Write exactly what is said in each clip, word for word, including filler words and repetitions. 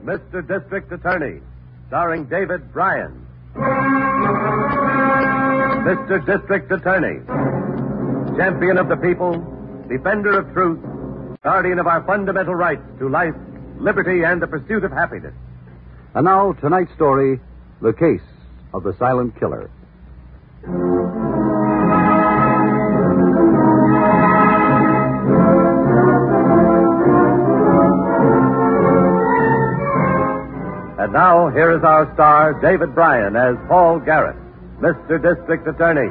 Mister District Attorney, starring David Bryan. Mister District Attorney, champion of the people, defender of truth, guardian of our fundamental rights to life, liberty, and the pursuit of happiness. And now, tonight's story, The Case of the Silent Killer. And now, here is our star, David Bryan, as Paul Garrett, Mister District Attorney.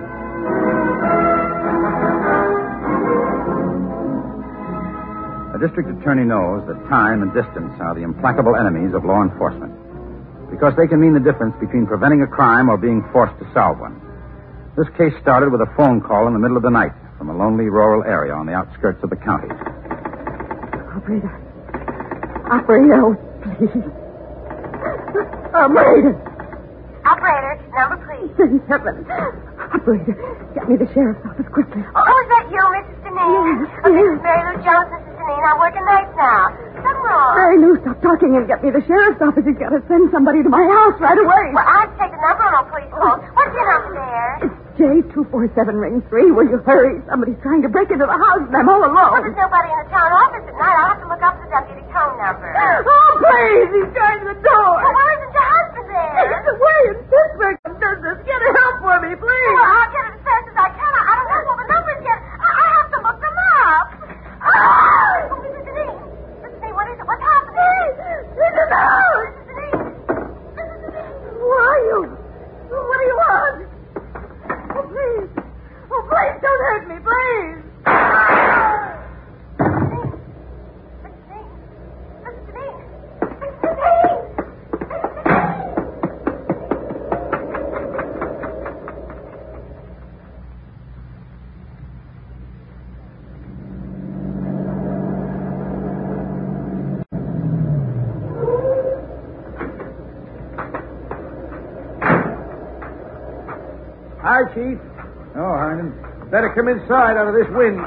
A district attorney knows that time and distance are the implacable enemies of law enforcement, because they can mean the difference between preventing a crime or being forced to solve one. This case started with a phone call in the middle of the night from a lonely rural area on the outskirts of the county. Operator. Operator, please. Operator. Operator, number please. Thank heaven. Operator, get me the sheriff's office quickly. Oh, is that you, Missus Deneen? Yes, Oh, this yes. is Mary Lou Jones, Missus Deneen. I'm working nights now. Something wrong. Mary Lou, stop talking and get me the sheriff's office. You've got to send somebody to my house right away. Well, I have to take the number on a police phone. What's your number there? It's J two four seven ring three. Will you hurry? Somebody's trying to break into the house and I'm all Well, alone. there's nobody in the town office at night. I'll have to look up the deputy phone number. Oh, please. He's trying the door. Well, why isn't your husband there? He's away in Pittsburgh on business. Get help for me, please. Well, I'll get it as fast as I can. I I don't have all the numbers yet. I, I have to look them up. Oh, Missus Deneen. Missus Deneen, what is it? What's happening? He's in the house. Missus Deneen. Missus Deneen. Who are you? What do you want? Oh, please. Oh, please, don't hurt me, please. Hi, Chief. Oh, Harlan. Better come inside out of this wind.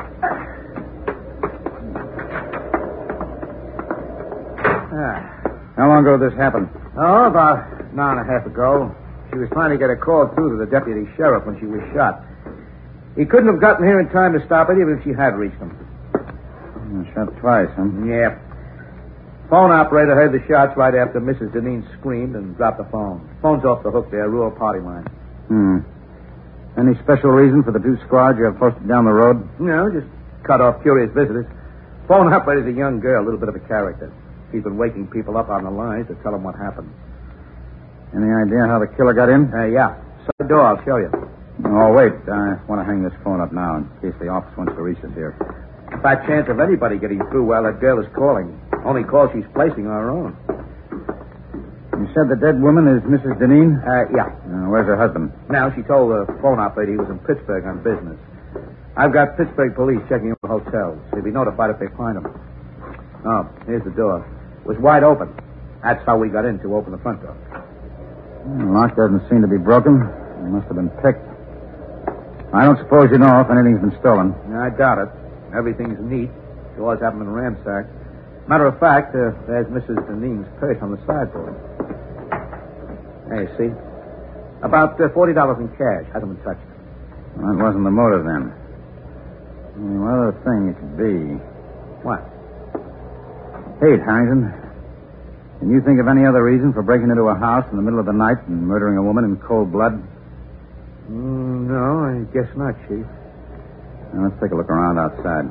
Ah. How long ago did this happen? Oh, about an hour and a half ago. She was trying to get a call through to the deputy sheriff when she was shot. He couldn't have gotten here in time to stop it, even if she had reached him. Oh, shot twice, huh? Yeah. Phone operator heard the shots right after Missus Deneen screamed and dropped the phone. Phone's off the hook there, rural party line. Hmm. Any special reason for the two squads you have posted down the road? No, just cut off curious visitors. Phone operator's a young girl, a little bit of a character. She's been waking people up on the lines to tell them what happened. Any idea how the killer got in? Uh, yeah. Side door, I'll show you. Oh, wait. I want to hang this phone up now in case the office wants to reach us here. Fat chance of anybody getting through while that girl is calling. Only call she's placing on her own. You said the dead woman is Missus Deneen? Uh, yeah. Uh, where's her husband? Now, she told the phone operator he was in Pittsburgh on business. I've got Pittsburgh police checking the hotels. They'll be notified if they find him. Oh, here's the door. It was wide open. That's how we got in to open the front door. The lock doesn't seem to be broken. It must have been picked. I don't suppose you know if anything's been stolen. I doubt it. Everything's neat. Doors haven't been ransacked. Matter of fact, uh, there's Missus Deneen's purse on the sideboard. There you see. About uh, forty dollars in cash. Hasn't been touched. Well, that wasn't the motive, then. Hmm, One other thing it could be. What? Hey, Harrington. Can you think of any other reason for breaking into a house in the middle of the night and murdering a woman in cold blood? Mm, no, I guess not, Chief. Now, let's take a look around outside.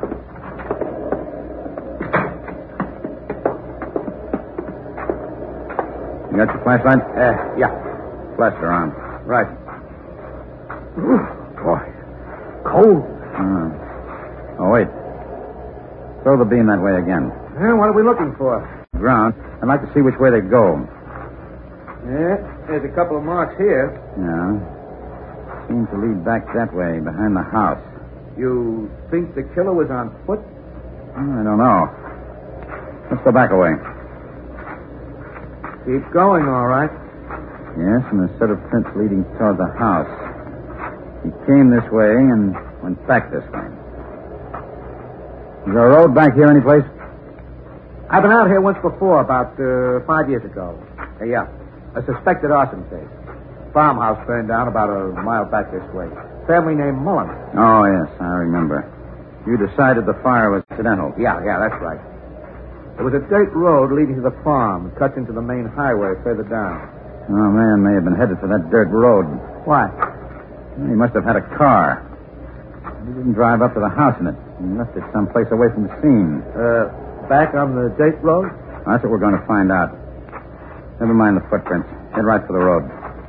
You got your flashlight? Uh, yeah. Flash it around. Right. Ooh, boy. Cold. Oh. oh, wait. Throw the beam that way again. Yeah, what are we looking for? Ground. I'd like to see which way they go. Yeah, there's a couple of marks here. Yeah. Seem to lead back that way, behind the house. You think the killer was on foot? I don't know. Let's go back a way. Keep going, all right. Yes, and a set of prints leading toward the house. He came this way and went back this way. Is there a road back here anyplace? I've been out here once before, about uh, five years ago. Uh, yeah, a suspected arson case. Farmhouse burned down about a mile back this way. Family named Mullen. Oh, yes, I remember. You decided the fire was accidental. Yeah, yeah, that's right. There was a dirt road leading to the farm. It cuts into the main highway further down. Oh, man may have been headed for that dirt road. Why? He must have had a car. He didn't drive up to the house in it. He left it someplace away from the scene. Uh, back on the dirt road? That's what we're going to find out. Never mind the footprints. Head right for the road.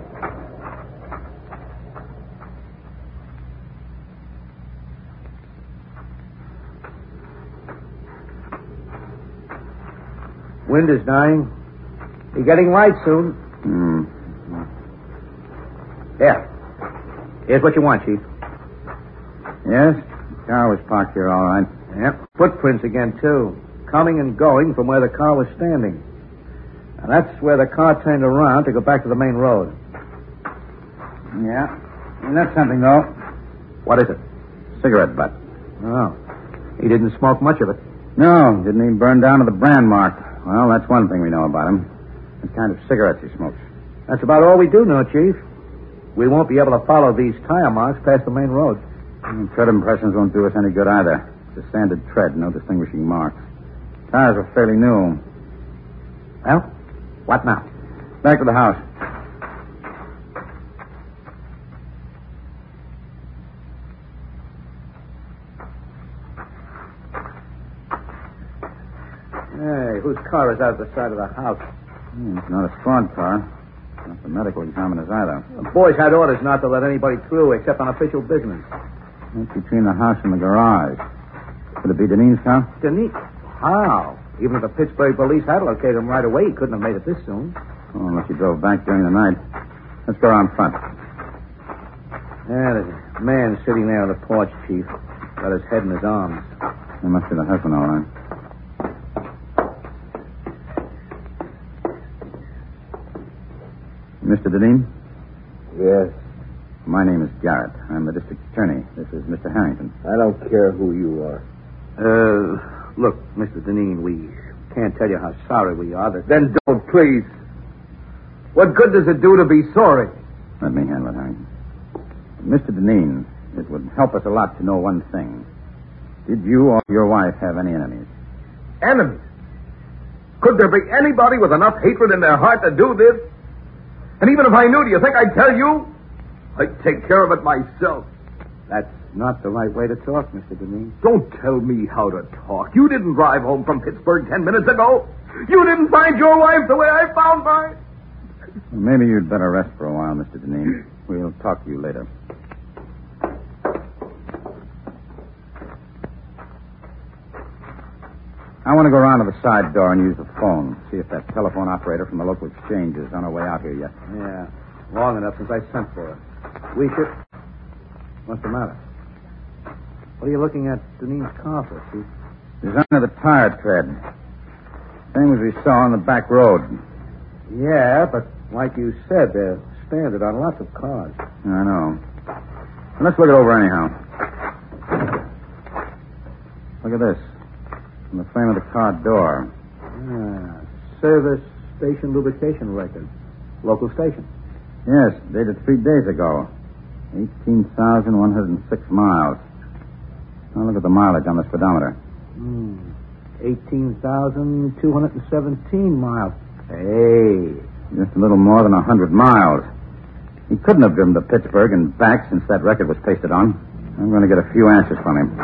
Wind is dying. Be getting light soon. Hmm. Here. Here's what you want, Chief. Yes? The car was parked here, all right. Yep. Footprints again, too. Coming and going from where the car was standing. And that's where the car turned around to go back to the main road. Yeah. And that's something, though. What is it? Cigarette butt. Oh. He didn't smoke much of it. No, didn't even burn down to the brand mark. Well, that's one thing we know about him. The kind of cigarettes he smokes. That's about all we do know, Chief. We won't be able to follow these tire marks past the main road. And tread impressions won't do us any good either. It's a sanded tread, no distinguishing marks. Tires are fairly new. Well, what now? Back to the house. Hey, whose car is out the side of the house? Hmm, it's not a squad car. Not the medical examiners either. The boys had orders not to let anybody through except on official business. It's between the house and the garage. Could it be Deneen's car? Deneen? How? Even if the Pittsburgh police had located him right away, he couldn't have made it this soon. Oh, unless he drove back during the night. Let's go around front. Yeah, there's a man sitting there on the porch, Chief. Got his head in his arms. That must be the husband, all right. Mister Deneen? Yes. My name is Garrett. I'm the district attorney. This is Mister Harrington. I don't care who you are. Uh, look, Mister Deneen, we can't tell you how sorry we are that... Then don't, please. What good does it do to be sorry? Let me handle it, Harrington. Mister Deneen, it would help us a lot to know one thing. Did you or your wife have any enemies? Enemies? Could there be anybody with enough hatred in their heart to do this? And even if I knew, do you think I'd tell you? I'd take care of it myself. That's not the right way to talk, Mister Deneen. Don't tell me how to talk. You didn't drive home from Pittsburgh ten minutes ago. You didn't find your wife the way I found mine. Maybe you'd better rest for a while, Mister Deneen. We'll talk to you later. I want to go around to the side door and use the phone. See if that telephone operator from the local exchange is on her way out here yet. Yeah, long enough since I sent for her. We should... What's the matter? What are you looking at Deneen's car for, Chief? Design of the tire tread. Same as we saw on the back road. Yeah, but like you said, they're standard on lots of cars. I know. Well, let's look it over anyhow. Look at this. On the frame of the car door. Ah, service station lubrication record. Local station. Yes, dated three days ago. eighteen thousand one hundred six miles. Now look at the mileage on the speedometer. Hmm. eighteen thousand two hundred seventeen miles. Hey. Just a little more than one hundred miles. He couldn't have driven to Pittsburgh and back since that record was pasted on. I'm going to get a few answers from him.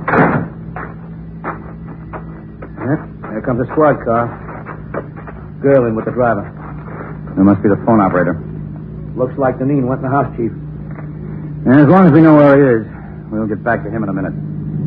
Yep. There comes a squad car. Girl in with the driver. There must be the phone operator. Looks like Deneen went in the house, Chief. And as long as we know where he is, we'll get back to him in a minute.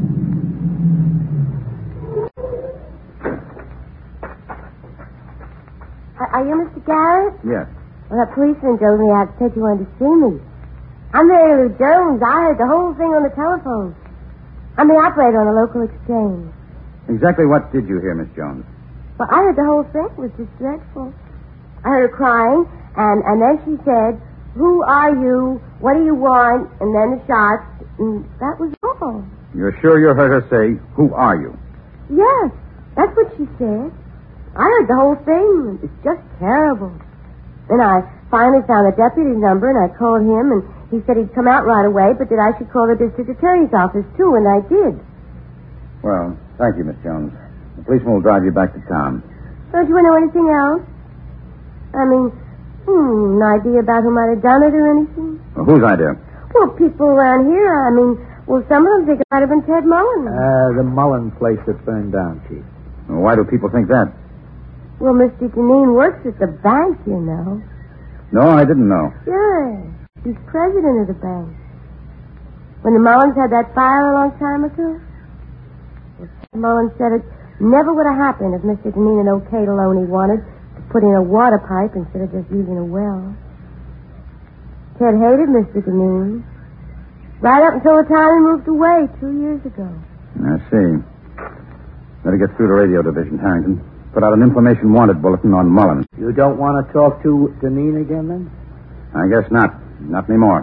Are, are you Mister Garrett? Yes. Well, that policeman told me I said you wanted to see me. I'm Mary Lou Jones. I heard the whole thing on the telephone. I'm the operator on the local exchange. Exactly what did you hear, Miss Jones? Well, I heard the whole thing. It was just dreadful. I heard her crying, and, and then she said, "Who are you? What do you want?" And then the shots, and that was all. You're sure you heard her say, "Who are you?" Yes, that's what she said. I heard the whole thing. It's just terrible. Then I finally found the deputy's number, and I called him, and he said he'd come out right away, but that I should call the district attorney's office, too, and I did. Well, thank you, Miss Jones. The policeman will drive you back to town. Don't you want to know anything else? I mean, hmm, an idea about who might have done it or anything? Well, whose idea? Well, people around here, I mean, well, some of them think it might have been Ted Mullen. Uh, the Mullen place that burned down, Chief. Well, why do people think that? Well, Mister Deneen works at the bank, you know. No, I didn't know. Sure. He's president of the bank. When the Mullins had that fire a long time ago, well, Ted Mullen said it never would have happened if Mister Deneen had okayed a loan he wanted to put in a water pipe instead of just using a well. Ted hated Mister Deneen. Right up until the time he moved away two years ago. I see. Better get through to radio division, Harrington. Put out an information wanted bulletin on Mullen. You don't want to talk to Deneen again, then? I guess not. Not anymore.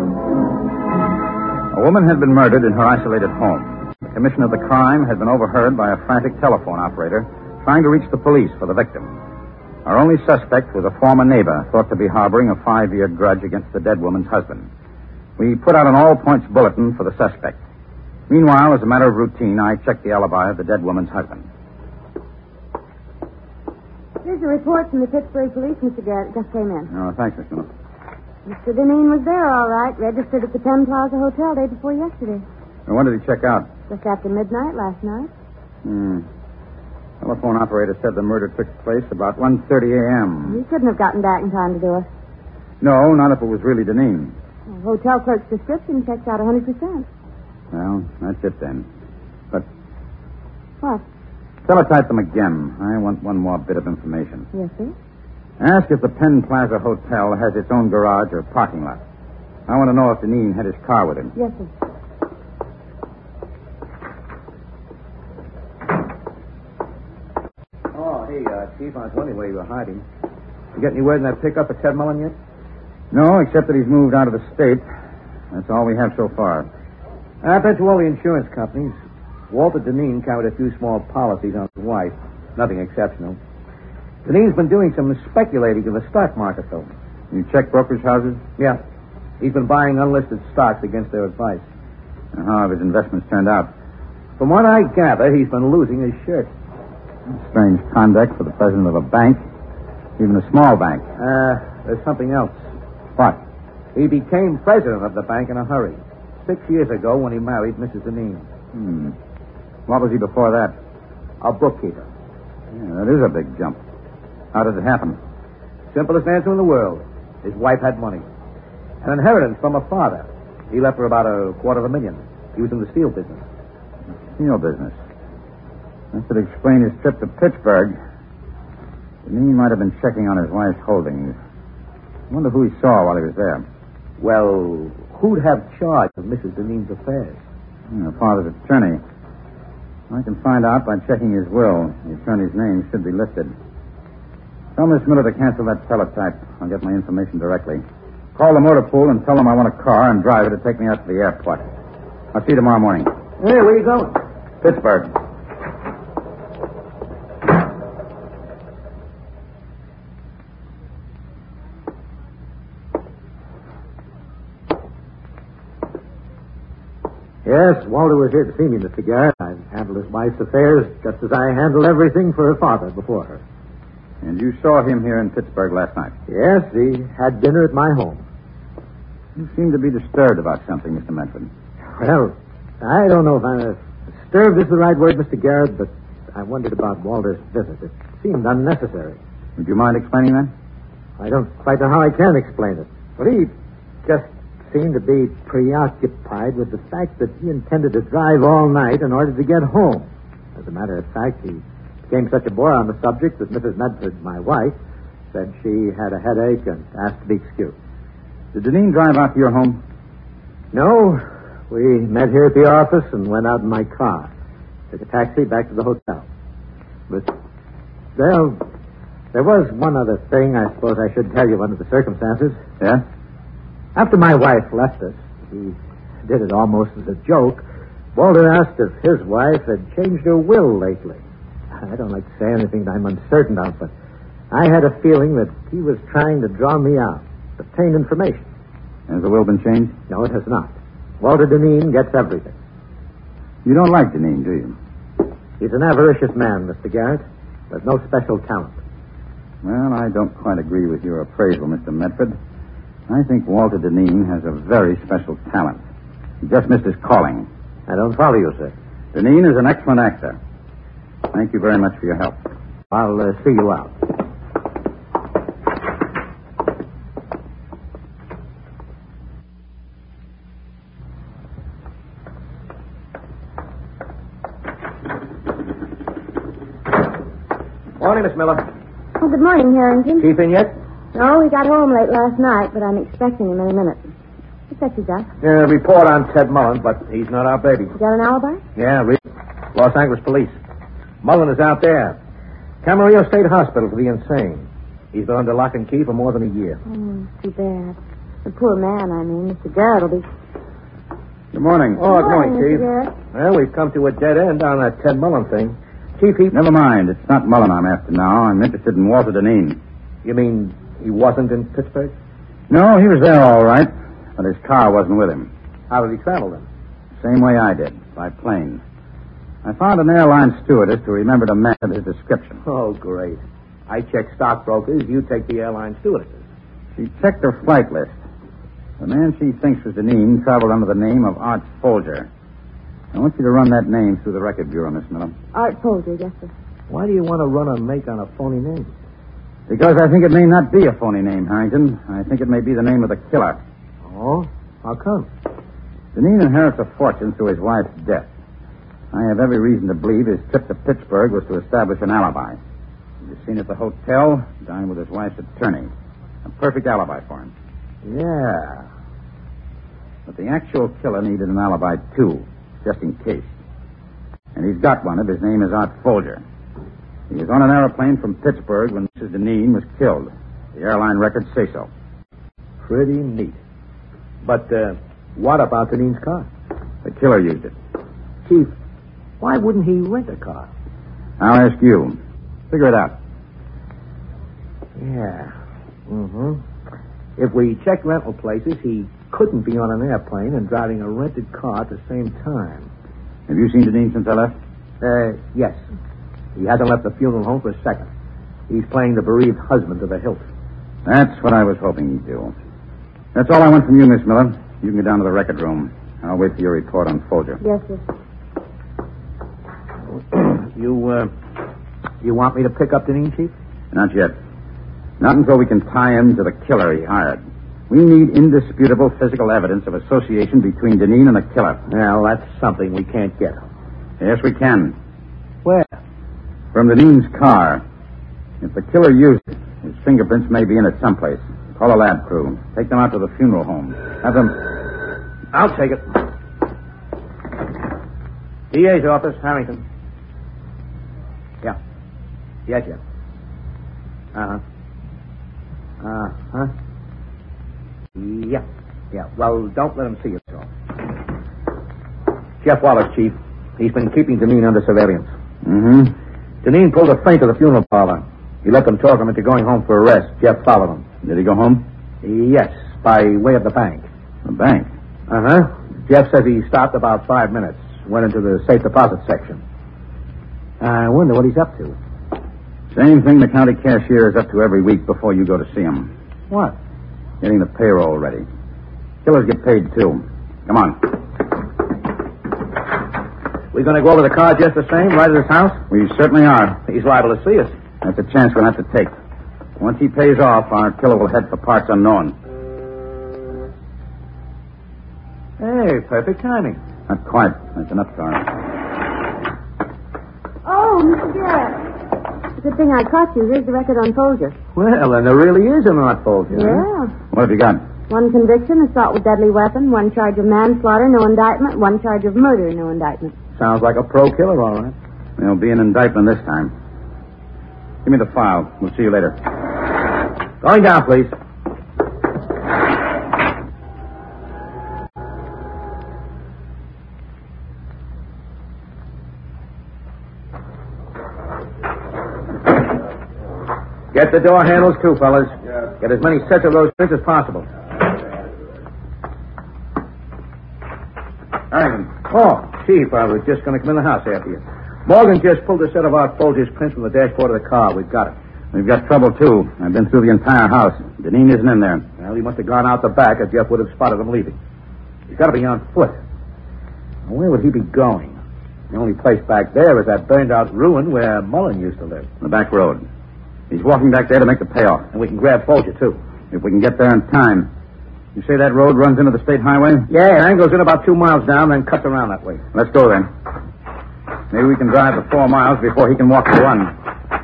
A woman had been murdered in her isolated home. The commission of the crime had been overheard by a frantic telephone operator trying to reach the police for the victim. Our only suspect was a former neighbor thought to be harboring a five-year grudge against the dead woman's husband. We put out an all-points bulletin for the suspect. Meanwhile, as a matter of routine, I checked the alibi of the dead woman's husband. Here's a report from the Pittsburgh police, Mister Garrett. Just came in. Oh, thanks, Miss Miller. Mister Deneen was there, all right. Registered at the Penn Plaza Hotel day before yesterday. And when did he check out? Just after midnight last night. Hmm. Telephone operator said the murder took place about one thirty a.m. He couldn't have gotten back in time to do it. No, not if it was really Deneen. The hotel clerk's description checks out one hundred percent. Well, that's it then. But What? teletype them again. I want one more bit of information. Yes, sir. Ask if the Penn Plaza Hotel has its own garage or parking lot. I want to know if Deneen had his car with him. Yes, sir. Oh, hey, uh, Chief, I was wondering where you were hiding. You get any word in that pickup of Ted Mullen yet? No, except that he's moved out of the state. That's all we have so far. I've been to all the insurance companies. Walter Deneen carried a few small policies on his wife. Nothing exceptional. Deneen's been doing some speculating in the stock market, though. You check brokerage houses? Yeah. He's been buying unlisted stocks against their advice. And how have his investments turned out? From what I gather, he's been losing his shirt. Strange conduct for the president of a bank. Even a small bank. Uh, there's something else. What? He became president of the bank in a hurry. Six years ago when he married Missus Deneen. Hmm. What was he before that? A bookkeeper. Yeah, that is a big jump. How did it happen? Simplest answer in the world. His wife had money. An inheritance from her father. He left her about a quarter of a million. He was in the steel business. Steel business. That should explain his trip to Pittsburgh. Deneen might have been checking on his wife's holdings. I wonder who he saw while he was there. Well, who'd have charge of Missus Deneen's affairs? Her father's attorney. I can find out by checking his will. The attorney's name should be listed. Tell Miss Miller to cancel that teletype. I'll get my information directly. Call the motor pool and tell them I want a car and driver to take me out to the airport. I'll see you tomorrow morning. Hey, where are you going? Pittsburgh. Yes, Walter was here to see me, Mister Garrett. I've handled his wife's affairs just as I handled everything for her father before her. And you saw him here in Pittsburgh last night? Yes, he had dinner at my home. You seem to be disturbed about something, Mister Medford. Well, I don't know if I'm uh, disturbed is the right word, Mister Garrett, but I wondered about Walter's visit. It seemed unnecessary. Would you mind explaining that? I don't quite know how I can explain it. But he just seemed to be preoccupied with the fact that he intended to drive all night in order to get home. As a matter of fact, he became such a bore on the subject that Missus Medford, my wife, said she had a headache and asked to be excused. Did Deneen drive out to your home? No. We met here at the office and went out in my car. Took a taxi back to the hotel. But, well, there was one other thing I suppose I should tell you under the circumstances. Yeah? After my wife left us, he did it almost as a joke, Walter asked if his wife had changed her will lately. I don't like to say anything that I'm uncertain of, but I had a feeling that he was trying to draw me out, obtain information. Has the will been changed? No, it has not. Walter Deneen gets everything. You don't like Deneen, do you? He's an avaricious man, Mister Garrett, with no special talent. Well, I don't quite agree with your appraisal, Mister Medford. I think Walter Deneen has a very special talent. He just missed his calling. I don't follow you, sir. Deneen is an excellent actor. Thank you very much for your help. I'll uh, see you out. Morning, Miss Miller. Oh, good morning, Harrington. Chief in yet? No, he got home late last night, but I'm expecting him any minute. What's that you got? Uh, report on Ted Mullen, but he's not our baby. You got an alibi? Yeah, read. Los Angeles Police. Mullen is out there. Camarillo State Hospital for the insane. He's been under lock and key for more than a year. Oh, too bad. The poor man, I mean. Mister Garrett will be... Good morning. Oh, good morning, Mister Chief. Garrett. Well, we've come to a dead end on that Ted Mullen thing. Chief, he... Never mind. It's not Mullen I'm after now. I'm interested in Walter Deneen. You mean he wasn't in Pittsburgh? No, he was there all right, but his car wasn't with him. How did he travel then? Same way I did, by plane. I found an airline stewardess who remembered a man of his description. Oh, great. I check stockbrokers. You take the airline stewardesses. She checked her flight list. The man she thinks was Deneen traveled under the name of Art Folger. I want you to run that name through the record bureau, Miss Miller. Art Folger, yes, sir. Why do you want to run a make on a phony name? Because I think it may not be a phony name, Harrington. I think it may be the name of the killer. Oh? How come? Deneen inherits a fortune through his wife's death. I have every reason to believe his trip to Pittsburgh was to establish an alibi. He was seen at the hotel, dined with his wife's attorney. A perfect alibi for him. Yeah. But the actual killer needed an alibi, too, just in case. And he's got one. Of his name is Art Folger. He was on an airplane from Pittsburgh when Missus Deneen was killed. The airline records say so. Pretty neat. But, uh, what about Deneen's car? The killer used it. Chief, why wouldn't he rent a car? I'll ask you. Figure it out. Yeah. Mm-hmm. If we check rental places, he couldn't be on an airplane and driving a rented car at the same time. Have you seen Deneen since I left? Uh, yes. He hasn't left the funeral home for a second. He's playing the bereaved husband to the hilt. That's what I was hoping he'd do. That's all I want from you, Miss Miller. You can go down to the record room. I'll wait for your report on Folger. Yes, sir. you, uh, you want me to pick up Deneen, Chief? Not yet. Not until we can tie him to the killer he hired. We need indisputable physical evidence of association between Deneen and the killer. Well, that's something we can't get. Yes, we can. Where? From Deneen's car. If the killer used it, his fingerprints may be in it someplace. Call a lab crew. Take them out to the funeral home. Have them... I'll take it. D A's office, Harrington. Yeah. Yes, yes. Uh-huh. Uh-huh. Yeah. Yeah. Well, don't let him see it, though. Jeff Wallace, Chief. He's been keeping Deneen under surveillance. Mm-hmm. Deneen pulled a feint at the funeral parlor. He let them talk him into going home for a rest. Jeff followed him. Did he go home? Yes, by way of the bank. The bank? Uh-huh. Jeff says he stopped about five minutes. Went into the safe deposit section. I wonder what he's up to. Same thing the county cashier is up to every week before you go to see him. What? Getting the payroll ready. Killers get paid, too. Come on. We going to go over the car just the same, right at his house? We certainly are. He's liable to see us. That's a chance we'll have to take. Once he pays off, our killer will head for parts unknown. Hey, perfect timing. Not quite. That's enough car. Oh, Mister Garrett. Good thing I caught you. Here's the record on Folger. Well, then there really is an Art Folger. Yeah. What have you got? One conviction, assault with deadly weapon. One charge of manslaughter, no indictment. One charge of murder, no indictment. Sounds like a pro killer, all right. There'll be an indictment this time. Give me the file. We'll see you later. Going down, please. Get the door handles, too, fellas. Get as many sets of those prints as possible. Ivan. Oh, Chief, I was just going to come in the house after you. Morgan just pulled a set of Art Folger's prints from the dashboard of the car. We've got it. We've got trouble, too. I've been through the entire house. Deneen isn't in there. Well, he must have gone out the back, or Jeff would have spotted him leaving. He's got to be on foot. Now, where would he be going? The only place back there is that burned-out ruin where Mullen used to live. The back road. He's walking back there to make the payoff. And we can grab Folger, too. If we can get there in time. You say that road runs into the state highway? Yeah, it angles in about two miles down, then cuts around that way. Let's go, then. Maybe we can drive the four miles before he can walk the one.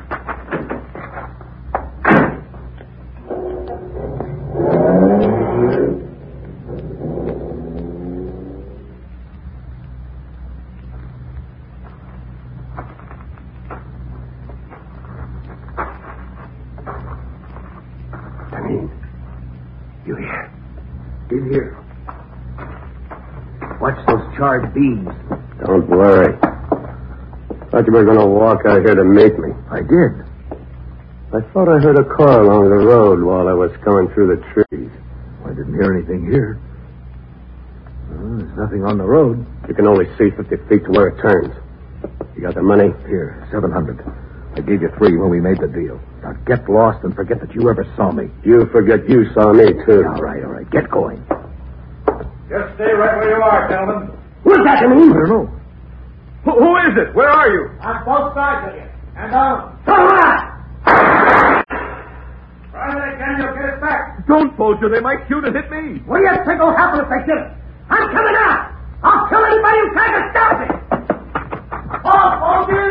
You hear? In here. Watch those charred beams. Don't worry. Thought you were going to walk out here to meet me. I did. I thought I heard a car along the road while I was coming through the trees. I didn't hear anything here. Well, there's nothing on the road. You can only see fifty feet to where it turns. You got the money? Here, seven hundred. I gave you three when we made the deal. Now get lost and forget that you ever saw me. You forget you saw me, too. All right, all right. Get going. Just stay right where you are, gentlemen. Who's that, I mean? I don't know. Who, who is it? Where are you? On both sides of you. And down. All right! Try that again, you'll get it back. Don't, Folger. They might shoot and hit me. What do you think will happen if they did it? I'm coming out. I'll kill anybody who tries to stop me. Oh, Folger!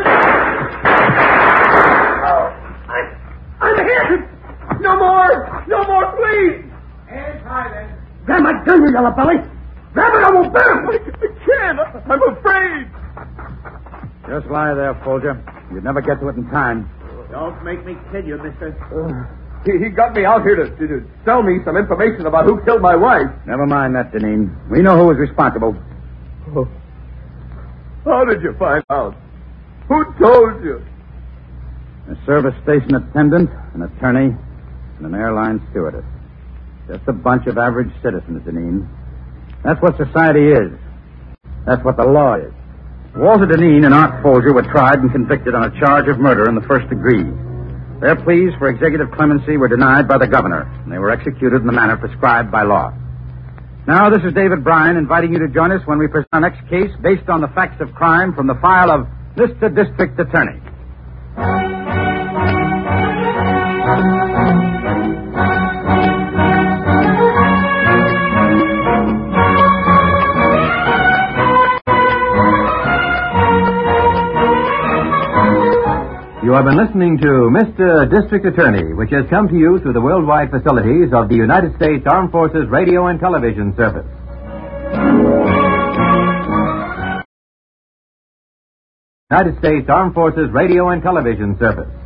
I'm hit! No more! No more, please! Hands high, then. Grab my gun, you yellow belly! Grab it, I won't burn! I can't. I'm afraid. Just lie there, Folger. You'd never get to it in time. Don't make me kill you, mister. Uh, he, he got me out here to, to, to sell me some information about who killed my wife. Never mind that, Deneen. We know who was responsible. Oh. How did you find out? Who told you? A service station attendant, an attorney, and an airline stewardess. Just a bunch of average citizens, Deneen. That's what society is. That's what the law is. Walter Deneen and Art Folger were tried and convicted on a charge of murder in the first degree. Their pleas for executive clemency were denied by the governor, and they were executed in the manner prescribed by law. Now, this is David Bryan inviting you to join us when we present our next case based on the facts of crime from the file of Mister District Attorney. You have been listening to Mister District Attorney, which has come to you through the worldwide facilities of the United States Armed Forces Radio and Television Service. United States Armed Forces Radio and Television Service.